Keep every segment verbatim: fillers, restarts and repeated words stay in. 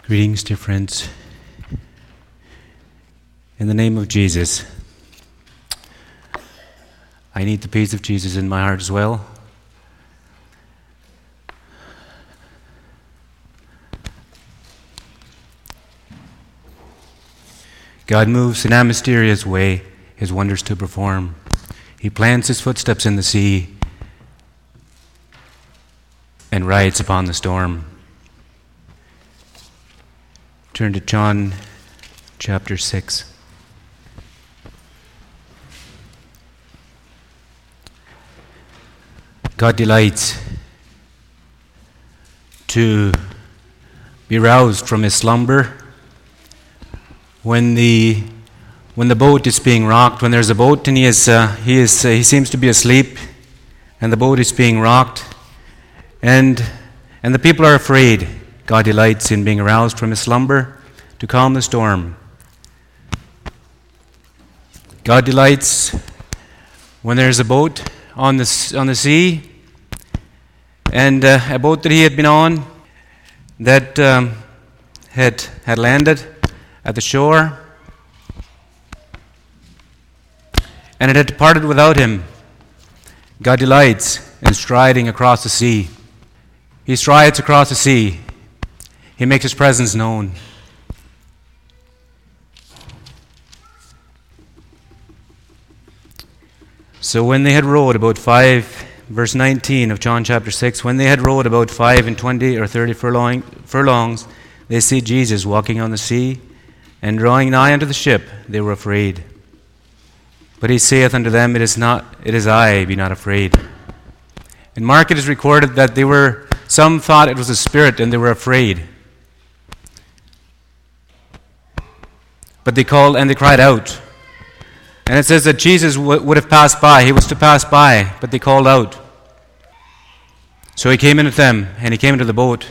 Greetings, dear friends. In the name of Jesus, I need the peace of Jesus in my heart as well. God moves in a mysterious way, his wonders to perform. He plants his footsteps in the sea and rides upon the storm. Turn to John chapter six. God delights to be roused from his slumber when the when the boat is being rocked. When there's a boat and he is uh, he is uh, he seems to be asleep, and the boat is being rocked, and and the people are afraid. God delights in being aroused from his slumber to calm the storm. God delights when there's a boat on the on the sea, and uh, a boat that he had been on that um, had had landed at the shore, and it had departed without him. God delights in striding across the sea. He strides across the sea. He makes his presence known. So when they had rowed about five, verse nineteen of John chapter six, when they had rowed about five and twenty or thirty furlong, furlongs, they see Jesus walking on the sea, and drawing nigh unto the ship, they were afraid. But he saith unto them, It is not, it is I, be not afraid. In Mark it is recorded that they were, some thought it was a spirit, and they were afraid. But they called and they cried out. And it says that Jesus w- would have passed by. He was to pass by, but they called out. So he came in with them, and he came into the boat.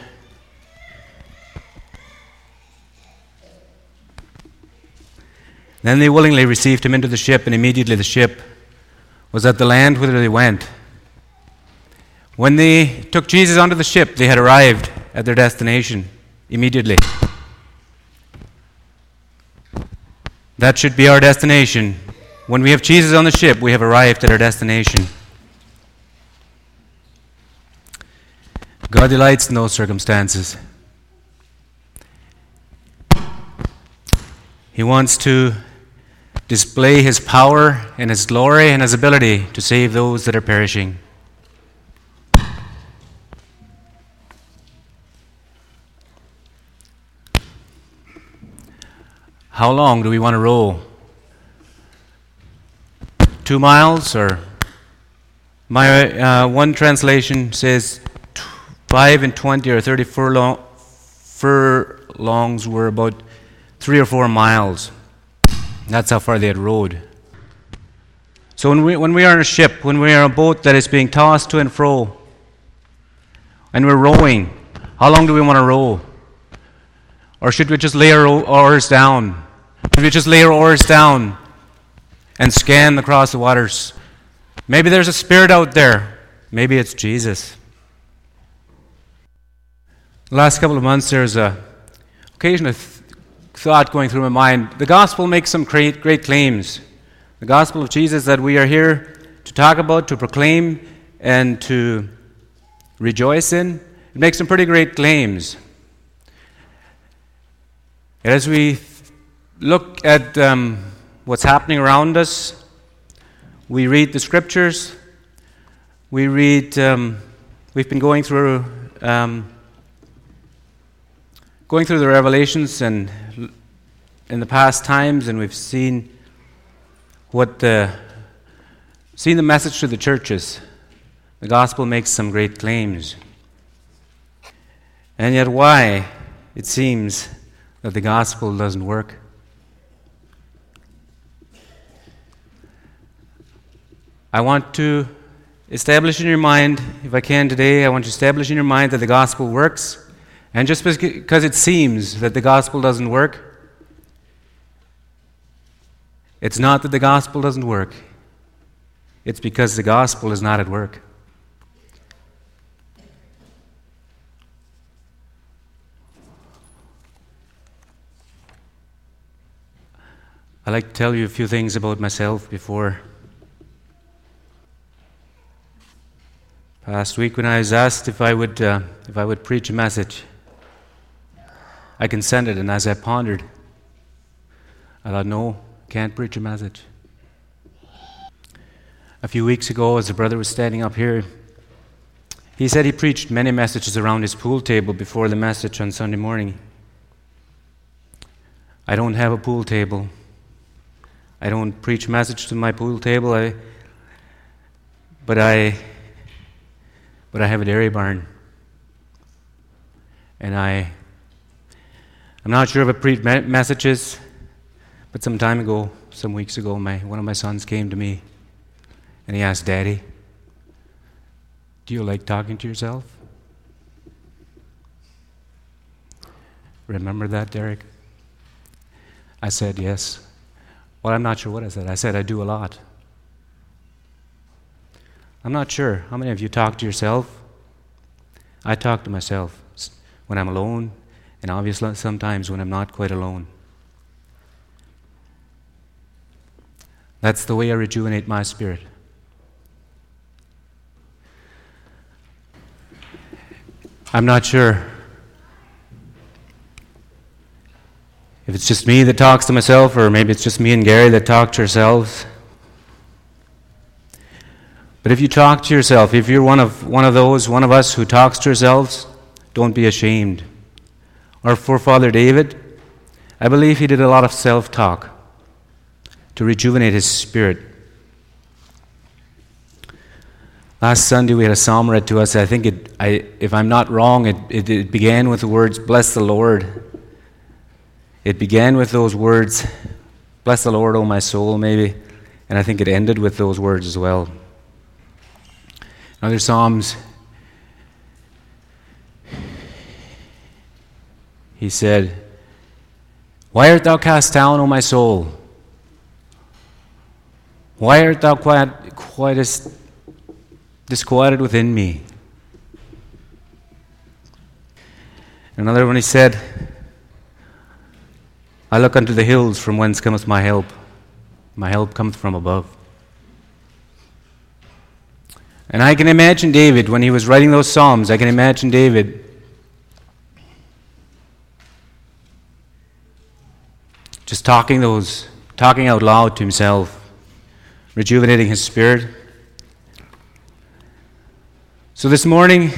Then they willingly received him into the ship, and immediately the ship was at the land whither they went. When they took Jesus onto the ship, they had arrived at their destination immediately. That should be our destination. When we have Jesus on the ship, we have arrived at our destination. God delights in those circumstances. He wants to display his power and his glory and his ability to save those that are perishing. How long do we want to row? Two miles, or my uh, one translation says t- five and twenty or thirty furlong, furlongs were about three or four miles. That's how far they had rowed. So when we when we are on a ship, when we are on a boat that is being tossed to and fro, and we're rowing, how long do we want to row? Or should we just lay our oars down? Should we just lay our oars down and scan across the waters? Maybe there's a spirit out there. Maybe it's Jesus. The last couple of months, there's a occasional th- thought going through my mind. The gospel makes some great, great claims. The gospel of Jesus that we are here to talk about, to proclaim, and to rejoice in, it makes some pretty great claims. And as we look at um, what's happening around us, we read the scriptures, we read, um, we've been going through um, going through the Revelations and in the past times, and we've seen what the, seen the message to the churches. The gospel makes some great claims. And yet why it seems that the gospel doesn't work? I want to establish in your mind, if I can today, I want to establish in your mind that the gospel works. And just because it seems that the gospel doesn't work, it's not that the gospel doesn't work. It's because the gospel is not at work. I'd like to tell you a few things about myself before. Last week when I was asked if I would uh, if I would preach a message, I consented, and as I pondered, I thought, no, can't preach a message. A few weeks ago, as a brother was standing up here, he said he preached many messages around his pool table before the message on Sunday morning. I don't have a pool table. I don't preach message to my pool table. I, but I, but I have a dairy barn, and I. I'm not sure if I preached me- messages, but some time ago, some weeks ago, my one of my sons came to me, and he asked, "Daddy, do you like talking to yourself?" Remember that, Derek? I said, yes. Well, I'm not sure what I said. I said, I do a lot. I'm not sure. How many of you talk to yourself? I talk to myself when I'm alone, and obviously sometimes when I'm not quite alone. That's the way I rejuvenate my spirit. I'm not sure if it's just me that talks to myself, or maybe it's just me and Gary that talk to ourselves. But if you talk to yourself, if you're one of one of those, one of us who talks to ourselves, don't be ashamed. Our forefather David, I believe he did a lot of self-talk to rejuvenate his spirit. Last Sunday we had a psalm read to us. I think it, I, if I'm not wrong, it, it, it began with the words, "Bless the Lord." It began with those words, "Bless the Lord, O my soul," maybe, and I think it ended with those words as well. In other psalms, he said, "Why art thou cast down, O my soul? Why art thou quiet, quietest, disquieted within me?" Another one he said, "I look unto the hills, from whence cometh my help. My help cometh from above." And I can imagine David, when he was writing those psalms, I can imagine David just talking those, talking out loud to himself, rejuvenating his spirit. So this morning,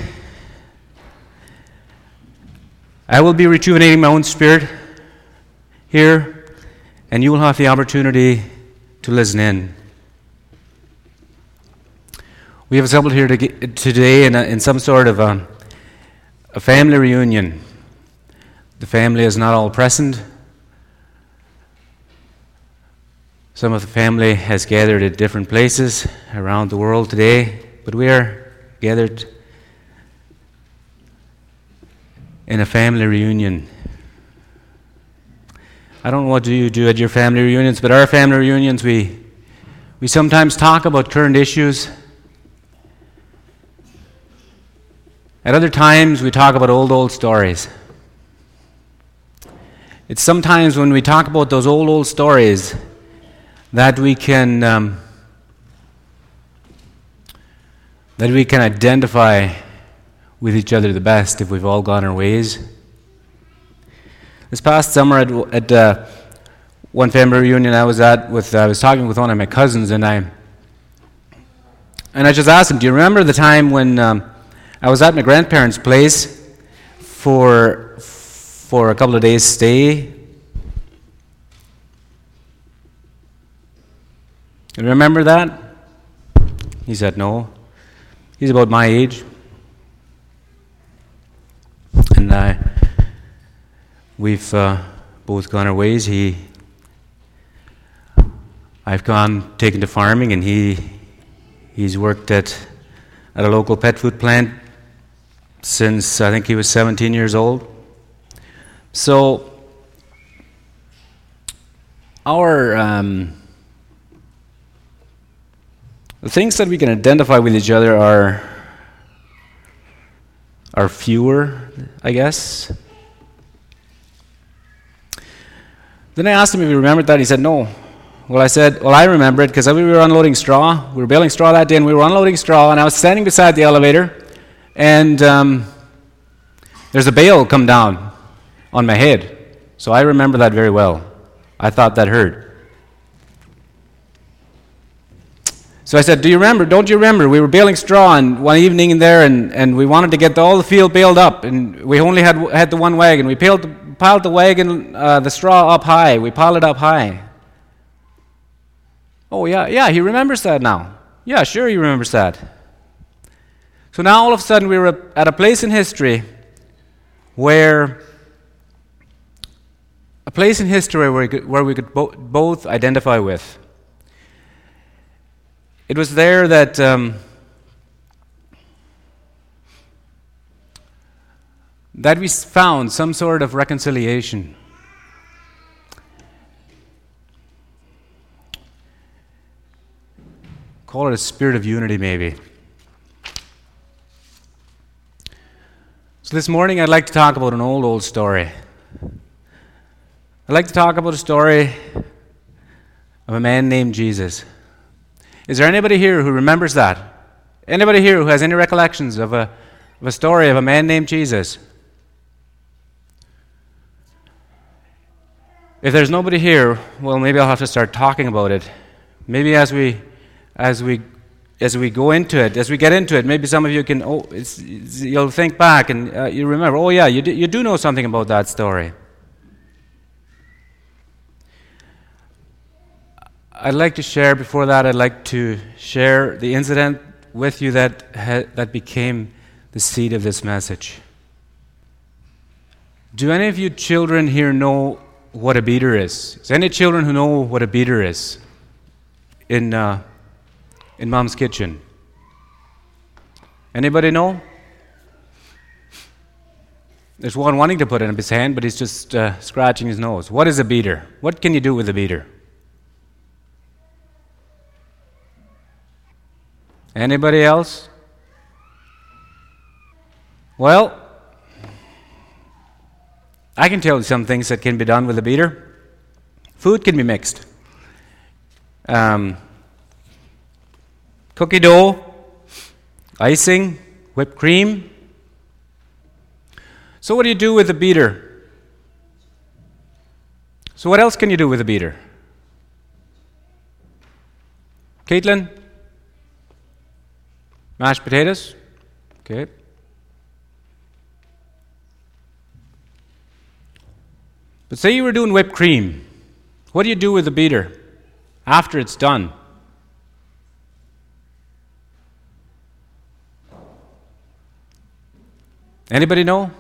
I will be rejuvenating my own spirit here, and you will have the opportunity to listen in. We have assembled here to get, today in, a, in some sort of a, a family reunion. The family is not all present. Some of the family has gathered at different places around the world today, but we are gathered in a family reunion. I don't know what do you do at your family reunions, but our family reunions, we we sometimes talk about current issues. At other times, we talk about old, old stories. It's sometimes when we talk about those old, old stories that we can um, that we can identify with each other the best if we've all gone our ways. This past summer at, at uh, one family reunion I was at, with I was talking with one of my cousins, and I and I just asked him, "Do you remember the time when um, I was at my grandparents' place for for a couple of days stay? You remember that?" He said no. He's about my age. And I, we've uh, both gone our ways. He, I've gone, taken to farming, and he, he's worked at, at a local pet food plant since I think he was seventeen years old. So, our, um, the things that we can identify with each other are are fewer, I guess. Then I asked him if he remembered that. He said no. Well, I said, well, I remember it because we were unloading straw. We were baling straw that day, and we were unloading straw, and I was standing beside the elevator, and um, there's a bale come down on my head. So I remember that very well. I thought that hurt. So I said, do you remember, don't you remember, we were baling straw and one evening in there, and, and we wanted to get the, all the field baled up, and we only had had the one wagon. We piled the, piled the wagon, uh, the straw up high. We piled it up high. Oh, yeah, yeah, he remembers that now. Yeah, sure he remembers that. So now all of a sudden we were at a place in history where, a place in history where we could, where we could bo- both identify with. It was there that um, that we found some sort of reconciliation. Call it a spirit of unity, maybe. So this morning I'd like to talk about an old, old story. I'd like to talk about a story of a man named Jesus. Is there anybody here who remembers that? Anybody here who has any recollections of a, of a story of a man named Jesus? If there's nobody here, well, maybe I'll have to start talking about it. Maybe as we, as we, as we go into it, as we get into it, maybe some of you can, oh, it's, it's, you'll think back and uh, you remember, oh yeah, you do, you do know something about that story. I'd like to share, before that, I'd like to share the incident with you that ha- that became the seed of this message. Do any of you children here know what a beater is? Is there any children who know what a beater is in uh, in Mom's kitchen? Anybody know? There's one wanting to put it in his hand, but he's just uh, scratching his nose. What is a beater? What can you do with a beater? Anybody else? Well, I can tell you some things that can be done with a beater. Food can be mixed. Um, cookie dough, icing, whipped cream. So what do you do with a beater? So what else can you do with a beater? Caitlin? Mashed potatoes? Okay. But say you were doing whipped cream. What do you do with the beater after it's done? Anybody know?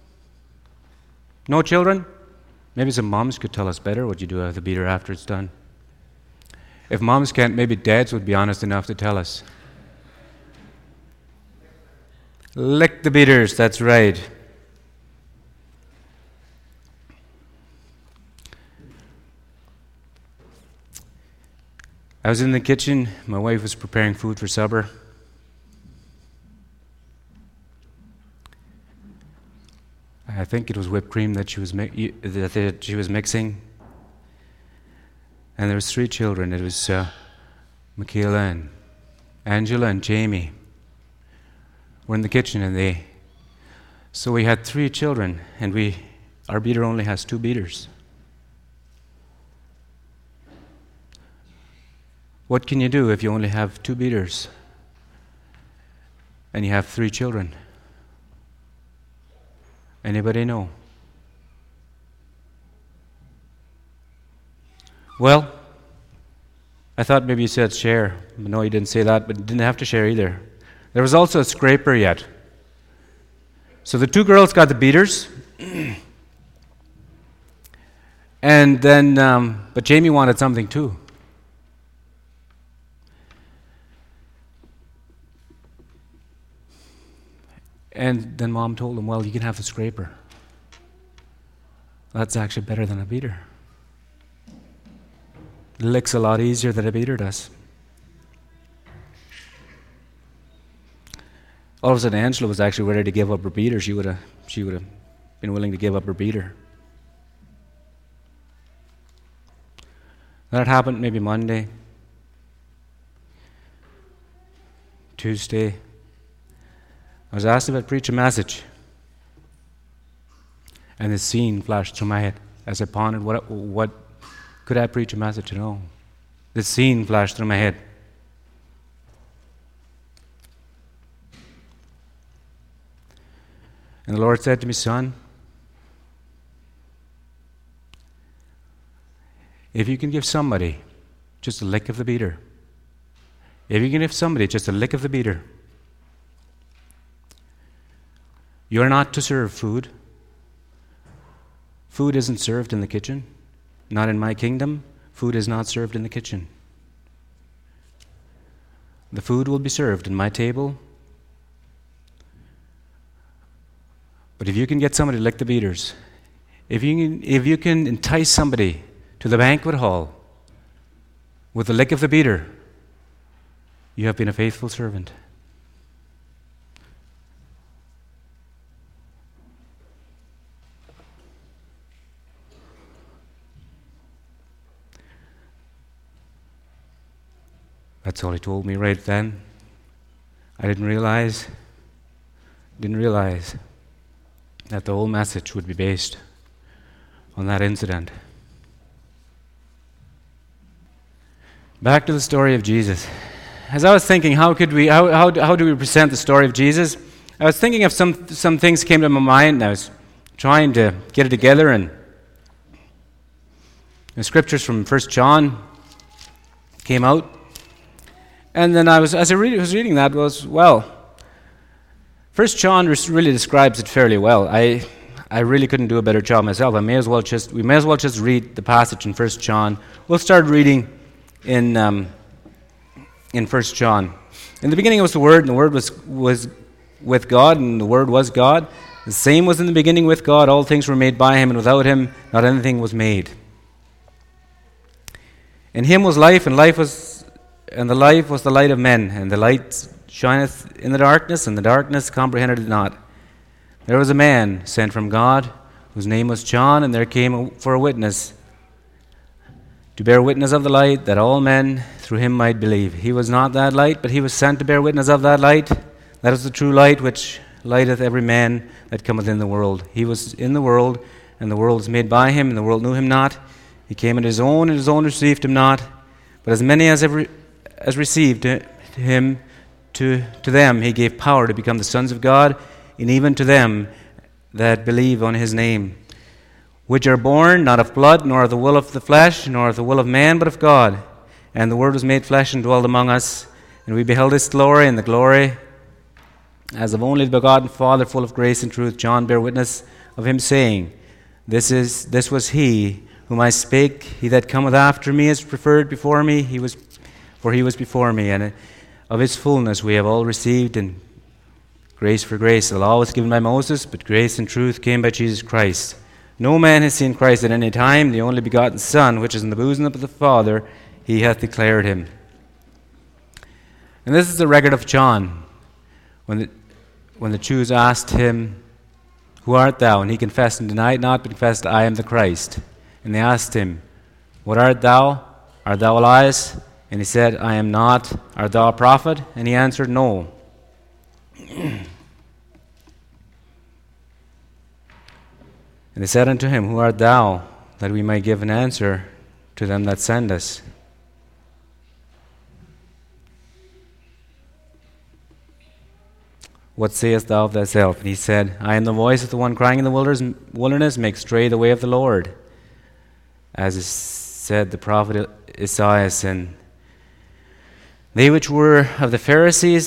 No children? Maybe some moms could tell us better what you do with the beater after it's done. If moms can't, maybe dads would be honest enough to tell us. Lick the beaters, that's right. I was in the kitchen. My wife was preparing food for supper. I think it was whipped cream that she was mi- that she was mixing. And there was three children. It was uh, Michaela and Angela and Jamie. We're in the kitchen, and they. So we had three children, and we, our beater only has two beaters. What can you do if you only have two beaters, and you have three children? Anybody know? Well, I thought maybe you said share. No, you didn't say that, but you didn't have to share either. There was also a scraper yet. So the two girls got the beaters. And then, um, but Jamie wanted something too. And then Mom told him, well, you can have the scraper. That's actually better than a beater. It licks a lot easier than a beater does. All of a sudden, Angela was actually ready to give up her beater. She would have, she would have been willing to give up her beater. That happened maybe Monday, Tuesday. I was asked if I'd preach a message. And this scene flashed through my head as I pondered, what, what could I preach a message at all? This scene flashed through my head. And the Lord said to me, son, if you can give somebody just a lick of the beater, if you can give somebody just a lick of the beater, you're not to serve food. Food isn't served in the kitchen. Not in my kingdom. Food is not served in the kitchen. The food will be served in my table. But if you can get somebody to lick the beaters, if you can, if you can entice somebody to the banquet hall with the lick of the beater, you have been a faithful servant. That's all he told me right then. I didn't realize, didn't realize that the whole message would be based on that incident. Back to the story of Jesus. As I was thinking, how could we, how how, how do we present the story of Jesus? I was thinking of some some things came to my mind, and I was trying to get it together. And the scriptures from First John came out. And then I was, as I re- was reading that, was well. First John really describes it fairly well. I, I really couldn't do a better job myself. I may as well just, we may as well just read the passage in First John. We'll start reading in um, in First John. In the beginning was the Word, and the Word was was with God, and the Word was God. The same was in the beginning with God. All things were made by Him, and without Him, not anything was made. In Him was life, and life was. And the life was the light of men, and the light shineth in the darkness, and the darkness comprehended it not. There was a man sent from God, whose name was John, and there came for a witness, to bear witness of the light, that all men through him might believe. He was not that light, but he was sent to bear witness of that light. That is the true light, which lighteth every man that cometh in the world. He was in the world, and the world was made by him, and the world knew him not. He came into his own, and his own received him not. But as many as ever as received him, to, to them he gave power to become the sons of God, and even to them that believe on his name, which are born not of blood, nor of the will of the flesh, nor of the will of man, but of God. And the Word was made flesh and dwelled among us, and we beheld his glory, and the glory as of only the begotten Father, full of grace and truth. John bare witness of him, saying, This is this was he whom I spake. He that cometh after me is preferred before me. He was For he was before me, and of his fullness we have all received, and grace for grace. The law was given by Moses, but grace and truth came by Jesus Christ. No man has seen Christ at any time. The only begotten Son, which is in the bosom of the Father, he hath declared him. And this is the record of John, when the, when the Jews asked him, Who art thou? And he confessed and denied not, but confessed, I am the Christ. And they asked him, What art thou? Art thou Elias? And he said, I am not. Art thou a prophet? And he answered, No. And they said unto him, Who art thou, that we might give an answer to them that send us? What sayest thou of thyself? And he said, I am the voice of the one crying in the wilderness, make straight the way of the Lord. As is said the prophet Isaiah, and they which were of the Pharisees,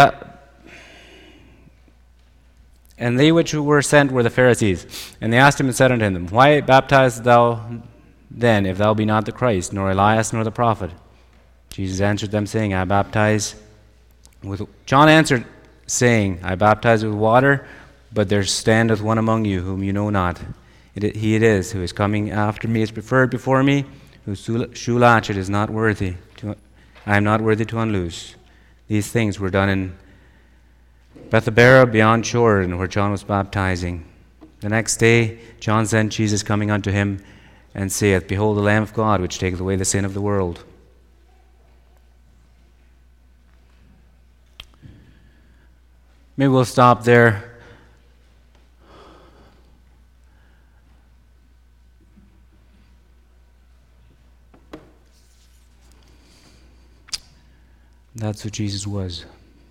and they which were sent were the Pharisees. And they asked him and said unto him, Why baptizest thou then, if thou be not the Christ, nor Elias, nor the prophet? Jesus answered them, saying, I baptize with... John answered, saying, I baptize with water, but there standeth one among you, whom you know not. It, he it is, who is coming after me, is preferred before me, whose shoe latchet is not worthy to... I am not worthy to unloose. These things were done in Bethabara beyond Jordan, where John was baptizing. The next day, John sent Jesus coming unto him, and saith, Behold the Lamb of God, which taketh away the sin of the world. Maybe we'll stop there. That's what Jesus was.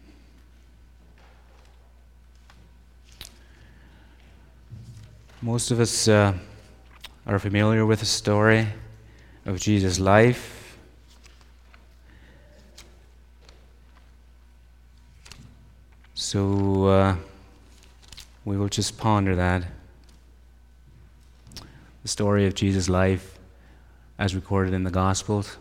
Most of us uh, are familiar with the story of Jesus' life. So uh, we will just ponder that. The story of Jesus' life as recorded in the Gospels.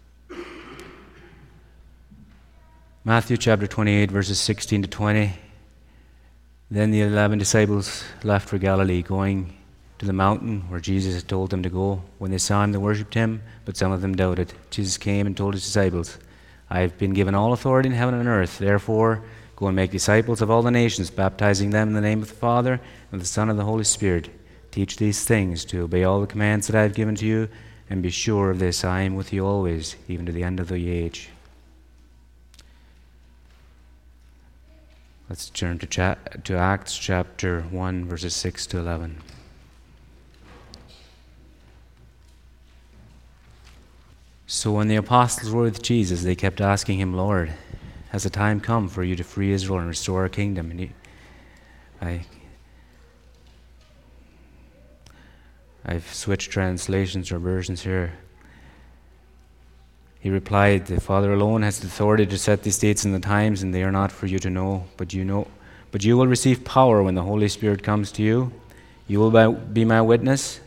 Matthew chapter twenty-eight, verses sixteen to twenty. Then the eleven disciples left for Galilee, going to the mountain where Jesus had told them to go. When they saw him, they worshipped him, but some of them doubted. Jesus came and told his disciples, I have been given all authority in heaven and earth. Therefore, go and make disciples of all the nations, baptizing them in the name of the Father and the Son and the Holy Spirit. Teach these things, to obey all the commands that I have given to you, and be sure of this, I am with you always, even to the end of the age. Let's turn to, cha- to Acts chapter one, verses six to eleven. So when the apostles were with Jesus, they kept asking him, Lord, has the time come for you to free Israel and restore our kingdom? And he, I, I've switched translations or versions here. He replied, The Father alone has the authority to set these dates and the times, and they are not for you to know, but you know. But you will receive power when the Holy Spirit comes to you. You will be my witness,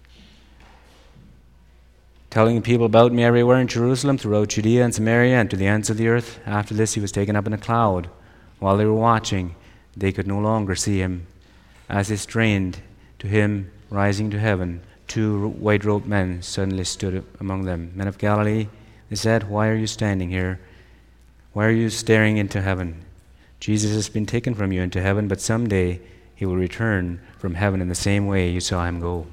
telling people about me everywhere in Jerusalem, throughout Judea and Samaria, and to the ends of the earth. After this he was taken up in a cloud. While they were watching, they could no longer see him. As they strained to him, rising to heaven, two white-robed men suddenly stood among them. Men of Galilee, they said, why are you standing here? Why are you staring into heaven? Jesus has been taken from you into heaven, but someday he will return from heaven in the same way you saw him go.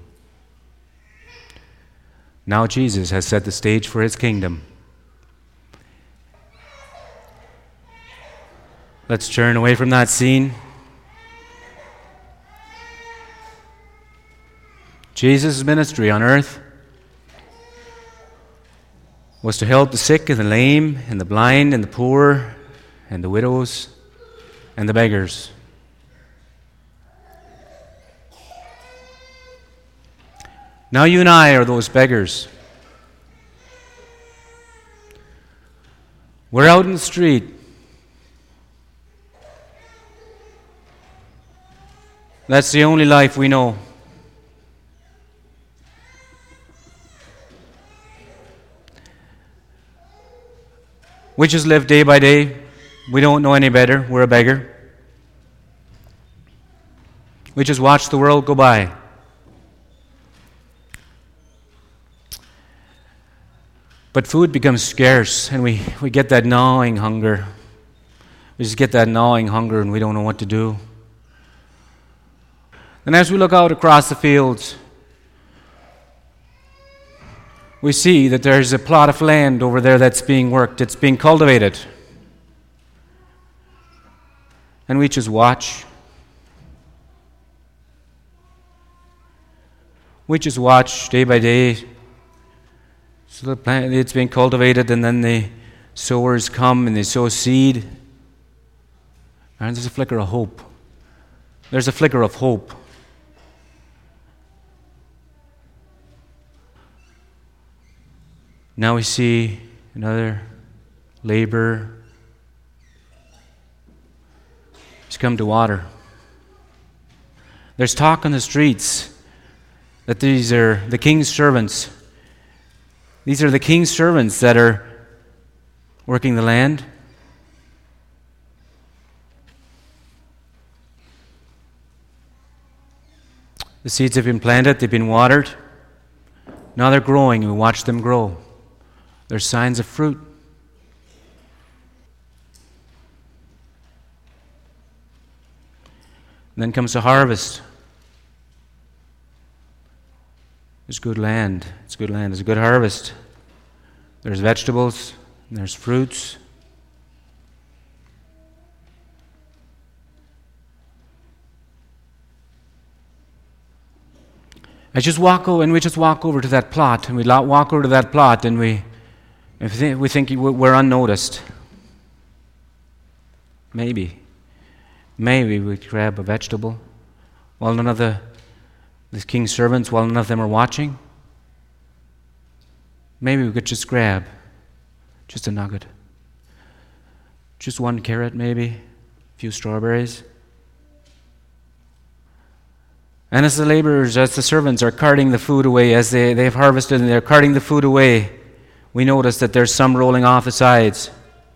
Now Jesus has set the stage for his kingdom. Let's turn away from that scene. Jesus' ministry on earth was to help the sick and the lame and the blind and the poor and the widows and the beggars. Now you and I are those beggars. We're out in the street. That's the only life we know. We just live day by day. We don't know any better. We're a beggar. We just watch the world go by. But food becomes scarce, and we, we get that gnawing hunger. We just get that gnawing hunger, and we don't know what to do. And as we look out across the fields, we see that there's a plot of land over there that's being worked, it's being cultivated. And we just watch. We just watch day by day. So the plant, it's being cultivated, and then the sowers come and they sow seed. And there's a flicker of hope. There's a flicker of hope. Now we see another laborer. He's come to water. There's talk on the streets that these are the king's servants. These are the king's servants that are working the land. The seeds have been planted, they've been watered. Now they're growing, and we watch them grow. There's signs of fruit. And then comes the harvest. There's good land. It's good land. There's a good harvest. There's vegetables. And there's fruits. I just walk over, and we just walk over to that plot, and we walk over to that plot, and we, we think we're unnoticed. Maybe, maybe we grab a vegetable while none of the the king's servants, while none of them are watching. Maybe we could just grab just a nugget, just one carrot, maybe a few strawberries. And as the laborers, as the servants are carting the food away, as they, they've harvested and they're carting the food away, we notice that there's some rolling off the sides.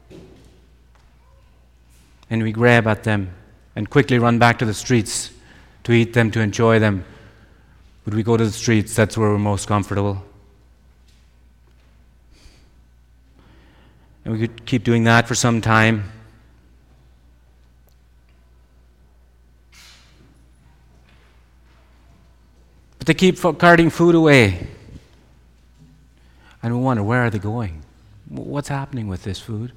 And we grab at them and quickly run back to the streets to eat them, to enjoy them. But we go to the streets, that's where we're most comfortable. And we could keep doing that for some time. But they keep carting food away. And we wonder, where are they going? What's happening with this food?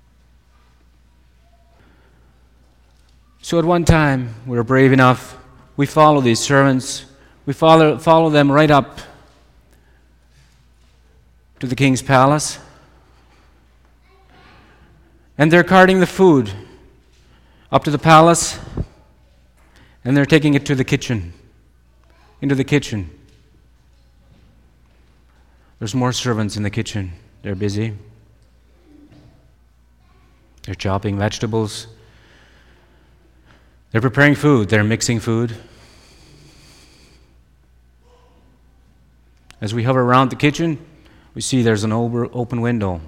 So at one time, we were brave enough, we follow these servants, we follow, follow them right up to the king's palace. And they're carting the food up to the palace, and they're taking it to the kitchen, into the kitchen. There's more servants in the kitchen. They're busy. They're chopping vegetables. They're preparing food. They're mixing food. As we hover around the kitchen, we see there's an open window.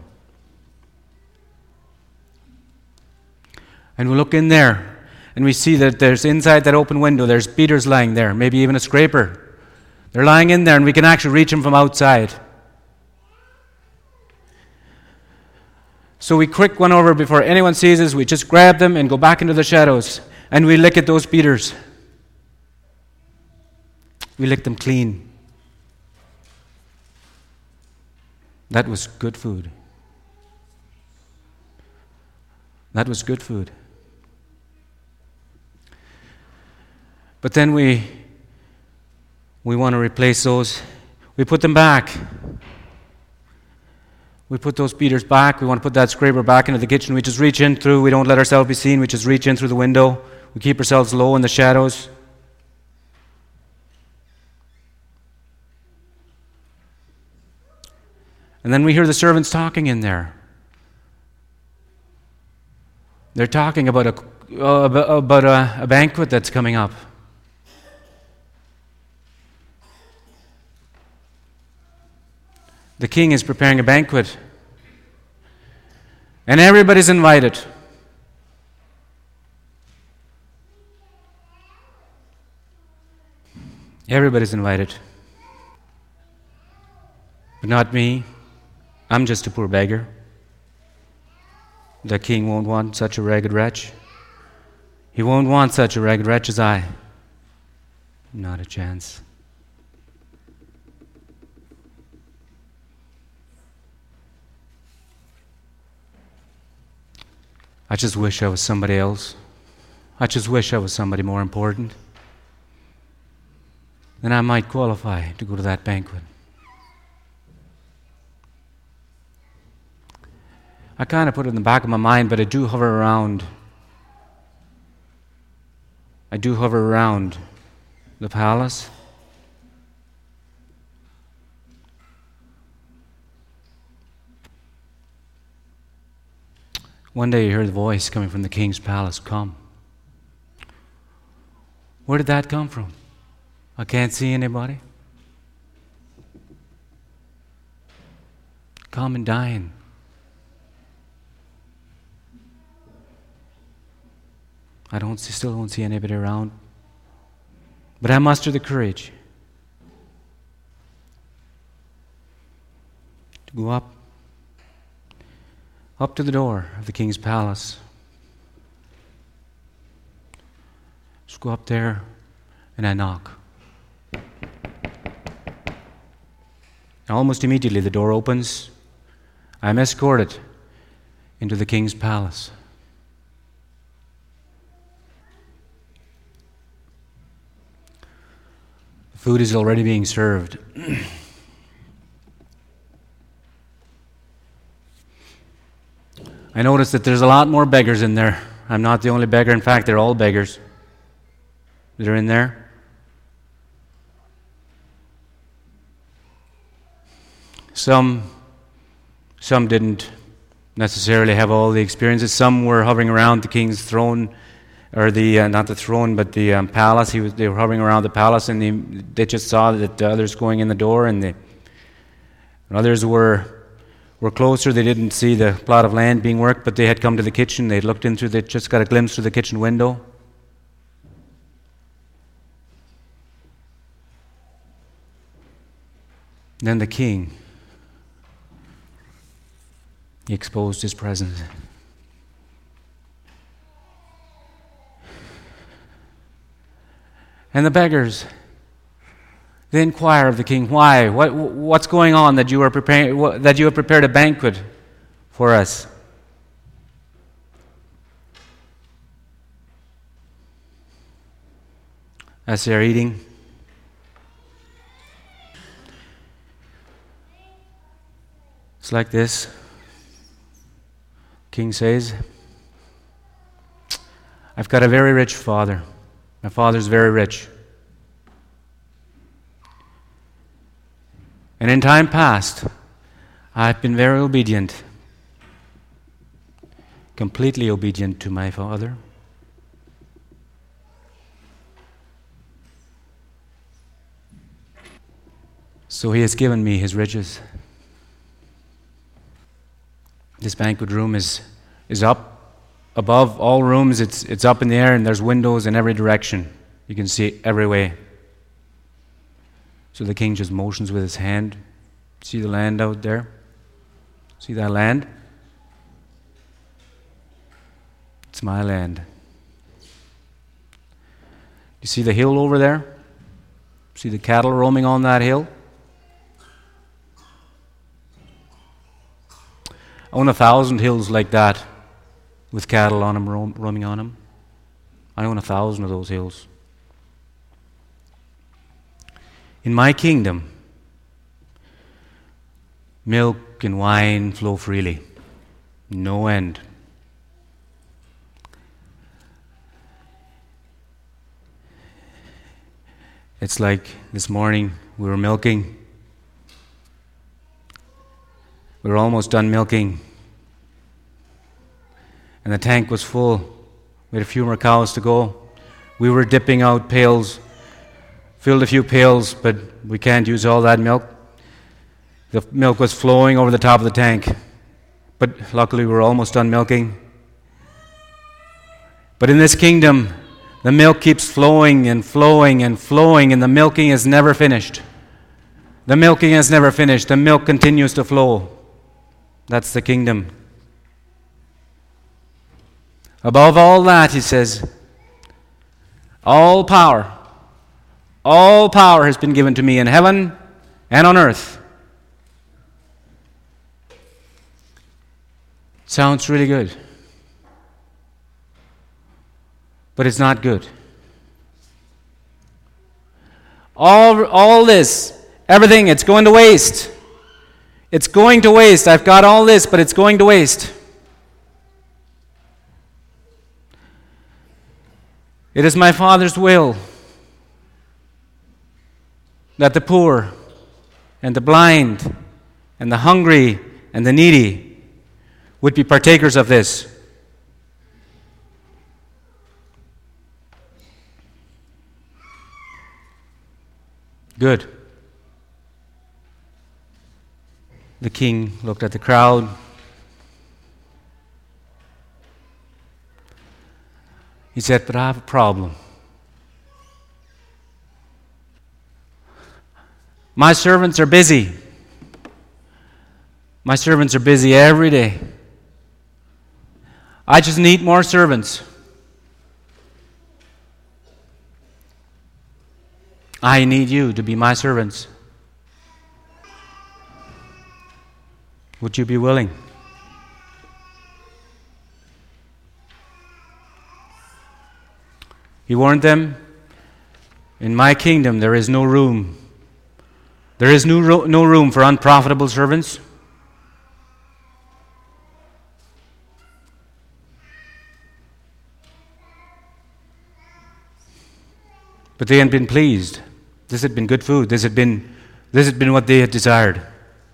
And we look in there, and we see that there's inside that open window, there's beaters lying there, maybe even a scraper. They're lying in there, and we can actually reach them from outside. So we quick one over before anyone sees us. We just grab them and go back into the shadows, and we lick at those beaters. We lick them clean. That was good food. That was good food. But then we we want to replace those. We put them back. We put those beaters back. We want to put that scraper back into the kitchen. We just reach in through. We don't let ourselves be seen. We just reach in through the window. We keep ourselves low in the shadows. And then we hear the servants talking in there. They're talking about a, uh, about a, a banquet that's coming up. The king is preparing a banquet. And everybody's invited. Everybody's invited. But not me. I'm just a poor beggar. The king won't want such a ragged wretch. He won't want such a ragged wretch as I. Not a chance. I just wish I was somebody else. I just wish I was somebody more important. Then I might qualify to go to that banquet. I kind of put it in the back of my mind, but I do hover around. I do hover around the palace. One day you hear the voice coming from the king's palace, "Come." Where did that come from? I can't see anybody. Come and dine. I don't see, still don't see anybody around. But I muster the courage to go up, up to the door of the king's palace. Just go up there and I knock. Almost immediately the door opens. I am escorted into the king's palace. The food is already being served. I notice that there's a lot more beggars in there. I'm not the only beggar. In fact, they're all beggars that are in there. Some, some didn't necessarily have all the experiences. Some were hovering around the king's throne, or the uh, not the throne, but the um, palace. He was, they were hovering around the palace, and they, they just saw that the others going in the door, and, they, and others were were closer. They didn't see the plot of land being worked, but they had come to the kitchen. They looked in through. They just got a glimpse through the kitchen window. Then the king, he exposed his presence. And the beggars, they inquire of the king, why? What, what's going on that you are preparing? That you have prepared a banquet for us? As they are eating, it's like this. King says, I've got a very rich father. My father's very rich. And in time past, I've been very obedient, completely obedient to my father. So he has given me his riches. This banquet room is, is up above all rooms. It's, it's up in the air, and there's windows in every direction. You can see every way. So the king just motions with his hand. See the land out there? See that land? It's my land. You see the hill over there? See the cattle roaming on that hill? I own a thousand hills like that with cattle on them, roam, roaming on them. I own a thousand of those hills. In my kingdom, milk and wine flow freely, no end. It's like this morning we were milking. We were almost done milking, and the tank was full. We had a few more cows to go. We were dipping out pails, filled a few pails, but we can't use all that milk. The milk was flowing over the top of the tank, but luckily we were almost done milking. But in this kingdom, the milk keeps flowing and flowing and flowing, and the milking is never finished. The milking is never finished. The milk continues to flow. That's the kingdom. Above all that, he says, all power, all power has been given to me in heaven and on earth. Sounds really good. But it's not good. All, all this, everything, it's going to waste. It's going to waste. I've got all this, but it's going to waste. It is my Father's will that the poor and the blind and the hungry and the needy would be partakers of this. Good. The king looked at the crowd. He said, but I have a problem. My servants are busy. My servants are busy every day. I just need more servants. I need you to be my servants. Would you be willing? He warned them, in my kingdom there is no room. There is no, ro- no room for unprofitable servants. But they had been pleased. This had been good food. This had been, this had been what they had desired.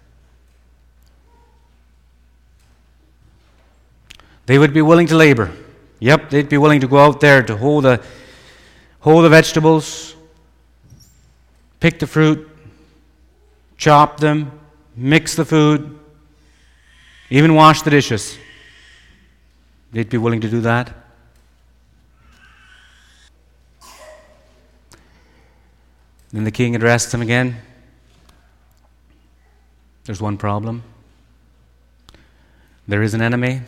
They would be willing to labor. Yep, they'd be willing to go out there to hoe the, hoe the vegetables, pick the fruit, chop them, mix the food, even wash the dishes. They'd be willing to do that. Then the king addressed them again. There's one problem. There is an enemy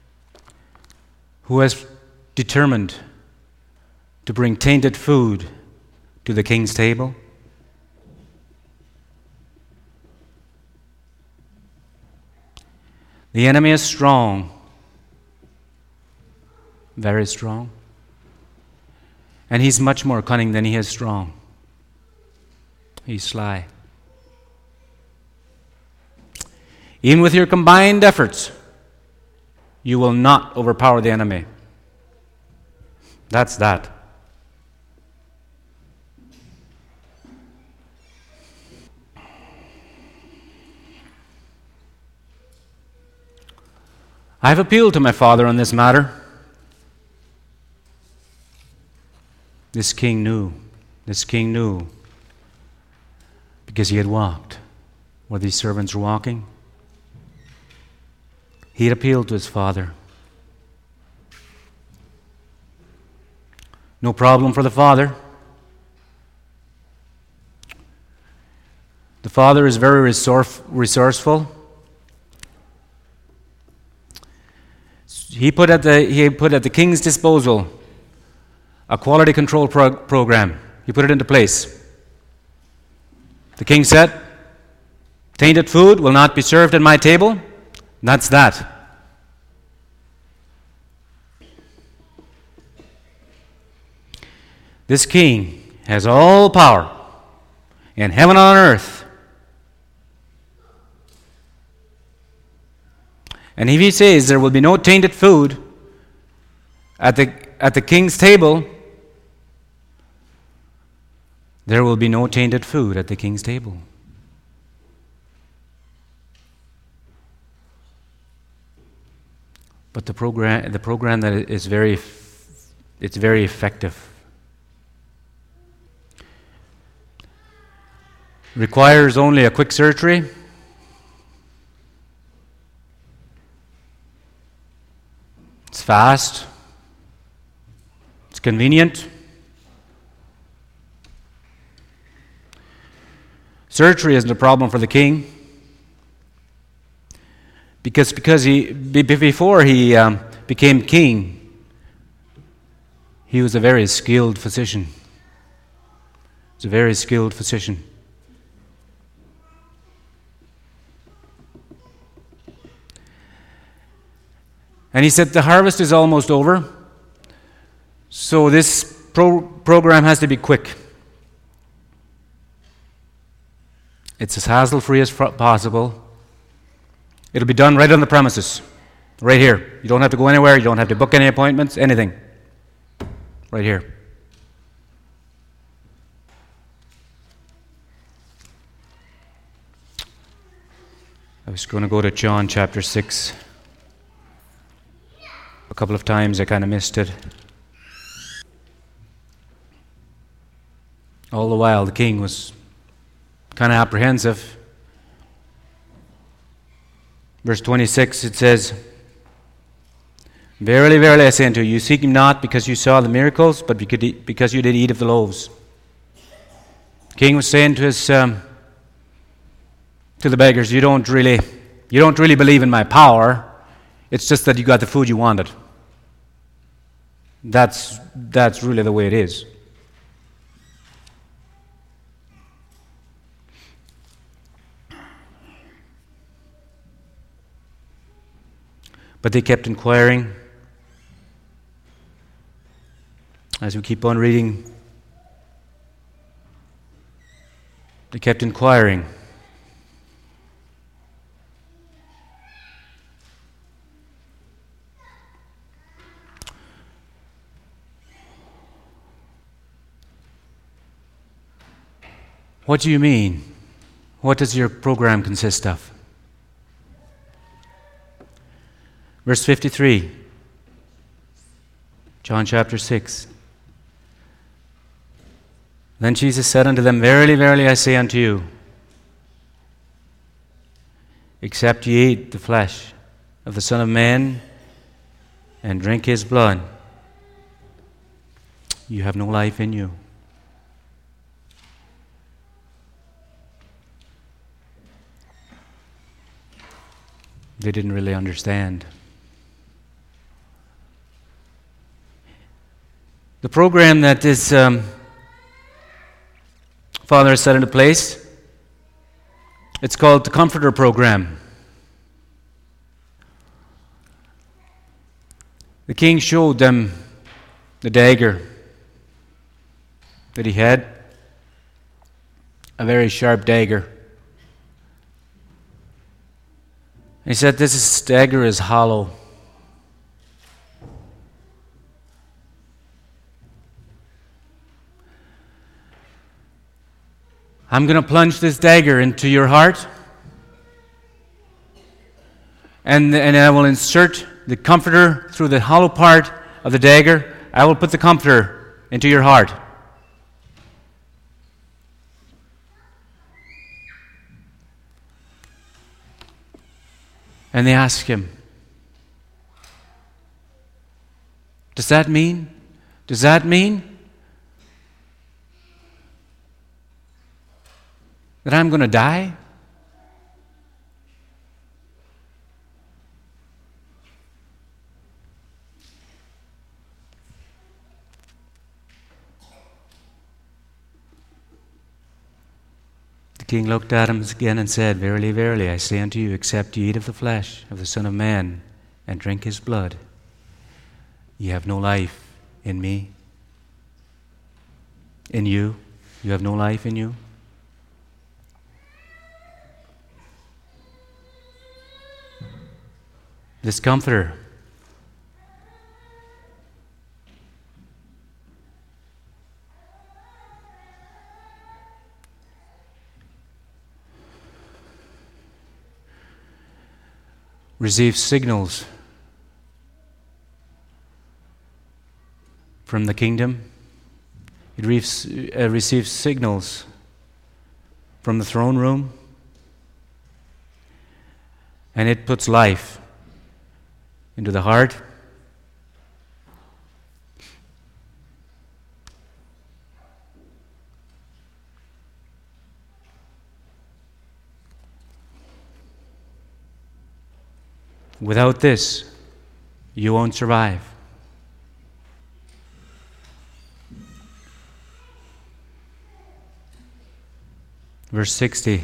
who has determined to bring tainted food to the king's table. The enemy is strong, very strong, and he's much more cunning than he is strong. He's sly. Even with your combined efforts, you will not overpower the enemy. That's that. I have appealed to my father on this matter. This king knew. This king knew. Because he had walked where these servants were walking. He had appealed to his father. No problem for the father. The father is very resource- resourceful. He put at the he put at the king's disposal a quality control prog- program. He put it into place. The king said, "Tainted food will not be served at my table." And that's that. This king has all power in heaven and on earth. And if he says there will be no tainted food at the, at the king's table, there will be no tainted food at the king's table. But the program, the program that is very, it's very effective. Requires only a quick surgery. It's fast. It's convenient. Surgery isn't a problem for the king. Because, because he, b- before he um, became king, he was a very skilled physician. He was a very skilled physician. And he said the harvest is almost over, so this pro- program has to be quick. It's as hassle-free as fr- possible. It'll be done right on the premises, right here. You don't have to go anywhere, you don't have to book any appointments, anything. Right here. I was going to go to John chapter six. A couple of times I kind of missed it. All the while the king was kind of apprehensive. Verse twenty-six, it says, "Verily, verily, I say unto you, you seek him not because you saw the miracles, but because you did eat of the loaves." The king was saying to his um, to the beggars, "You don't really, you don't really believe in my power. It's just that you got the food you wanted." That's that's really the way it is. But they kept inquiring. As we keep on reading, they kept inquiring. What do you mean? What does your program consist of? Verse fifty-three, John chapter six. Then Jesus said unto them, Verily, verily, I say unto you, except ye eat the flesh of the Son of Man and drink his blood, you have no life in you. They didn't really understand. The program that this um, Father has set into place, it's called the Comforter Program. The king showed them the dagger that he had, a very sharp dagger. He said, This dagger is hollow. I'm going to plunge this dagger into your heart, and, and I will insert the comforter through the hollow part of the dagger. I will put the comforter into your heart. And they ask him, Does that mean? Does that mean that I'm going to die? The king looked at him again and said, Verily, verily, I say unto you, except ye eat of the flesh of the Son of Man and drink his blood, ye have no life in me. In you. You have no life in you. This Comforter receives signals from the kingdom. It re- uh, receives signals from the throne room, and it puts life into the heart. Without this, you won't survive. Verse sixty.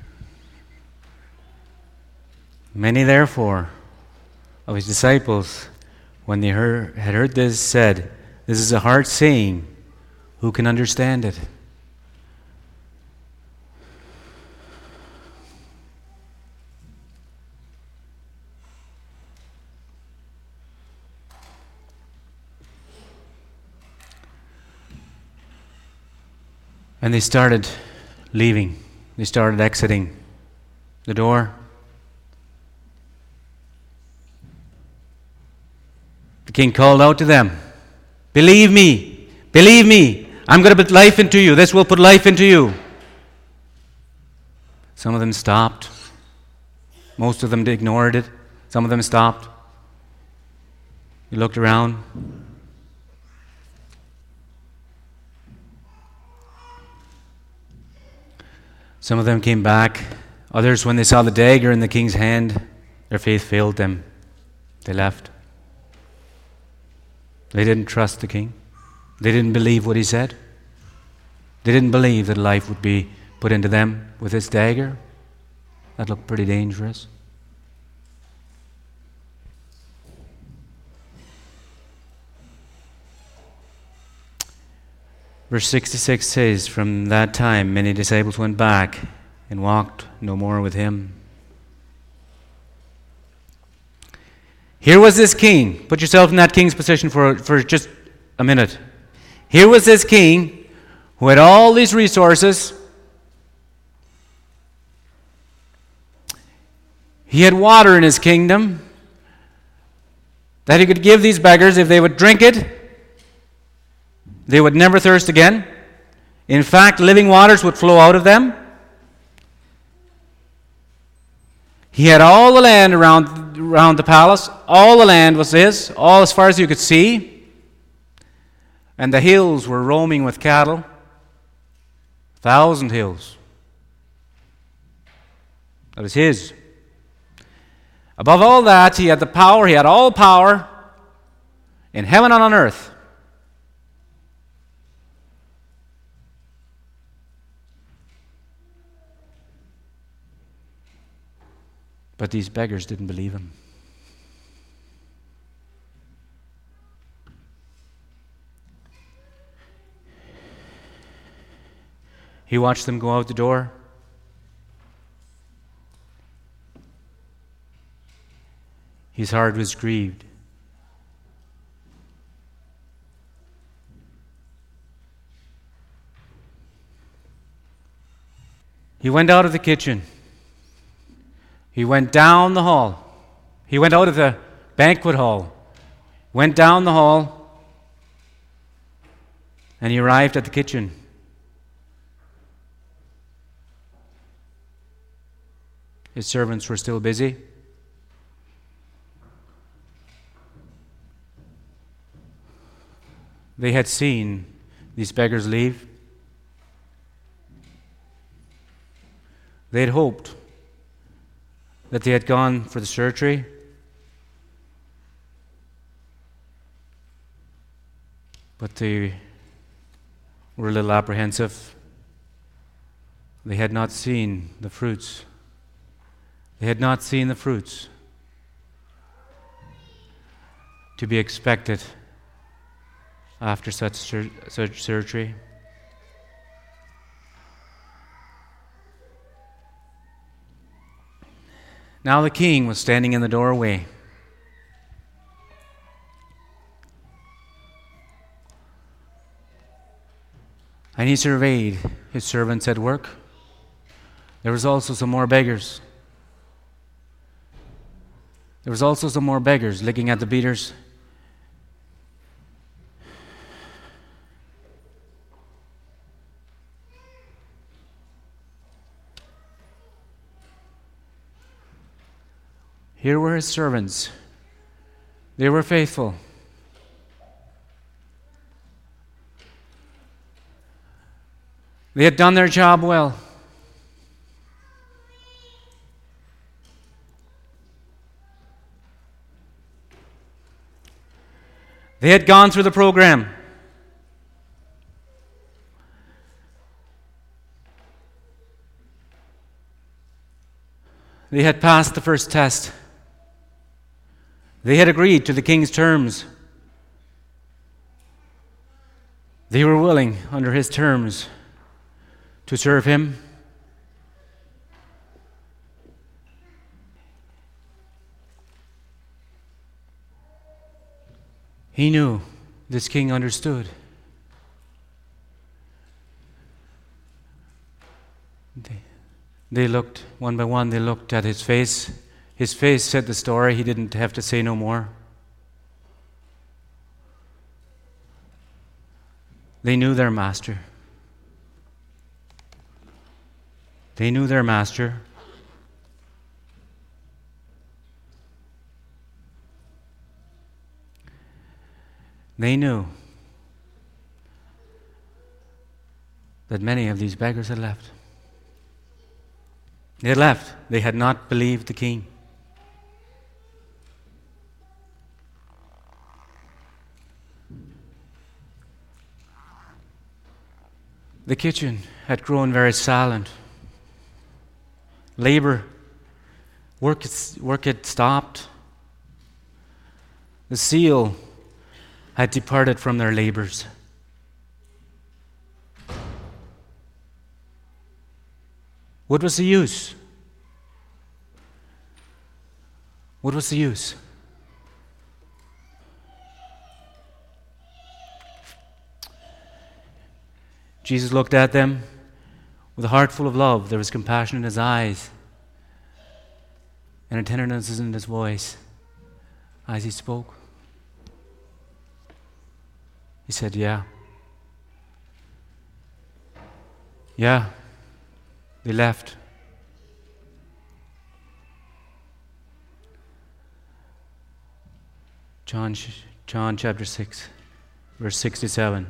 Many therefore of his disciples, when they heard, had heard this, said, This is a hard saying, who can understand it? And they started leaving. They started exiting the door. The king called out to them, Believe me, believe me, I'm going to put life into you. This will put life into you. Some of them stopped. Most of them ignored it. Some of them stopped. He looked around. Some of them came back. Others, when they saw the dagger in the king's hand, their faith failed them. They left. They didn't trust the king. They didn't believe what he said. They didn't believe that life would be put into them with this dagger. That looked pretty dangerous. Verse sixty-six says, "From that time many disciples went back and walked no more with him." Here was this king. Put yourself in that king's position for, for just a minute. Here was this king who had all these resources. He had water in his kingdom that he could give these beggars. If they would drink it, they would never thirst again. In fact, living waters would flow out of them. He had all the land around, around the palace. All the land was his, all as far as you could see. And the hills were roaming with cattle. A thousand hills. That was his. Above all that, he had the power, he had all power in heaven and on earth. But these beggars didn't believe him. He watched them go out the door. His heart was grieved. He went out of the kitchen. He went down the hall. He went out of the banquet hall, went down the hall, and he arrived at the kitchen. His servants were still busy. They had seen these beggars leave. They had hoped that they had gone for the surgery. But they were a little apprehensive. They had not seen the fruits. They had not seen the fruits to be expected after such, sur- such surgery. Now the king was standing in the doorway. And he surveyed his servants at work. There was also some more beggars. There was also some more beggars looking at the beaters. Here were his servants. They were faithful. They had done their job well. They had gone through the program. They had passed the first test. They had agreed to the king's terms. They were willing, under his terms, to serve him. He knew this king understood. They, they looked, one by one, they looked at his face. His face said the story. He didn't have to say no more. They knew their master. They knew their master. They knew that many of these beggars had left. They had left. They had not believed the king. The kitchen had grown very silent. Labor, work, work had stopped. The zeal had departed from their labors. What was the use? What was the use? Jesus looked at them with a heart full of love. There was compassion in his eyes and a tenderness in his voice as he spoke. He said, yeah. Yeah. They left. John, John chapter six, verse sixty-seven.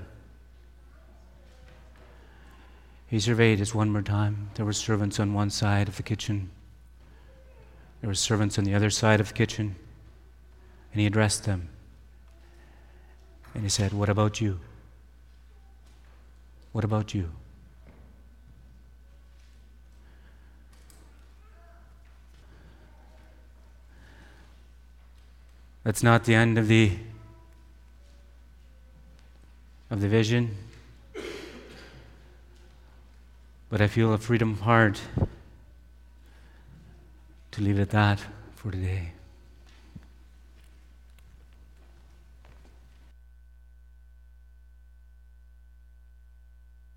He surveyed us one more time. There were servants on one side of the kitchen. There were servants on the other side of the kitchen. And he addressed them. And he said, what about you? What about you? That's not the end of the of the vision. But I feel a freedom of heart to leave it at that for today.